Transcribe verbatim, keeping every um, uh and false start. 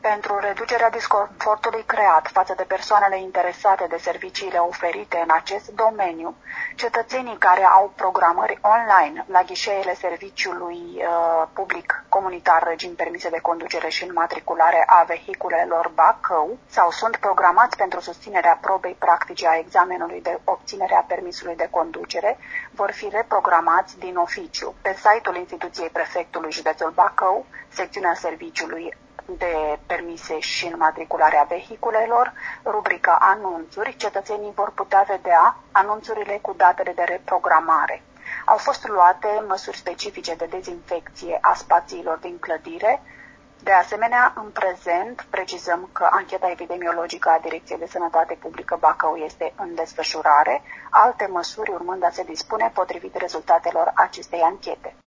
Pentru reducerea disconfortului creat față de persoanele interesate de serviciile oferite în acest domeniu, cetățenii care au programări online la ghișeele serviciului uh, public comunitar regim permise de conducere și înmatriculare a vehiculelor Bacău sau sunt programați pentru susținerea probei practice a examenului de obținere a permisului de conducere, vor fi reprogramați din oficiu. Pe site-ul instituției prefectului județul Bacău, secțiunea serviciului de permise și înmatricularea vehiculelor, rubrica anunțuri, cetățenii vor putea vedea anunțurile cu datele de reprogramare. Au fost luate măsuri specifice de dezinfecție a spațiilor din clădire. De asemenea, în prezent, precizăm că ancheta epidemiologică a Direcției de Sănătate Publică Bacău este în desfășurare, alte măsuri urmând a se dispune potrivit rezultatelor acestei anchete.